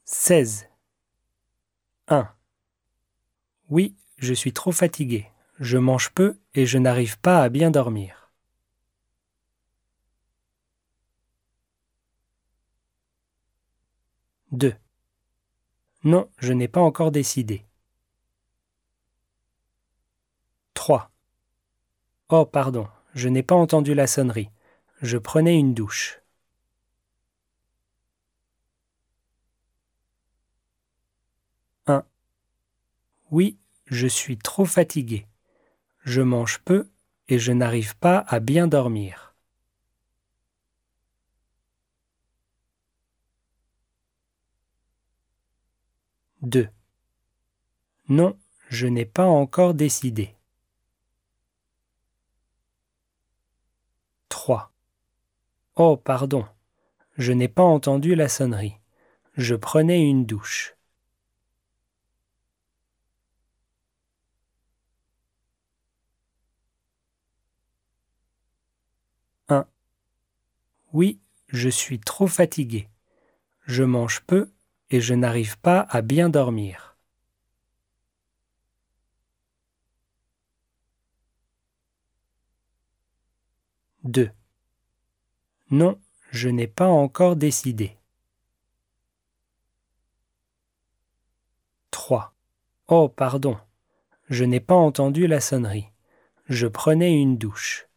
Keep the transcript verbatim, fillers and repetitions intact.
seize. un. Oui, je suis trop fatigué. Je mange peu et je n'arrive pas à bien dormir. deux. Non, je n'ai pas encore décidé. trois. Oh, pardon, je n'ai pas entendu la sonnerie. Je prenais une douche. un. Oui, je suis trop fatigué. Je mange peu et je n'arrive pas à bien dormir. deux. Non, je n'ai pas encore décidé. trois. Oh, pardon, je n'ai pas entendu la sonnerie. Je prenais une douche. un. Oui, je suis trop fatigué. Je mange peu et je n'arrive pas à bien dormir. deux. Non, je n'ai pas encore décidé. trois. Oh, pardon, je n'ai pas entendu la sonnerie. Je prenais une douche.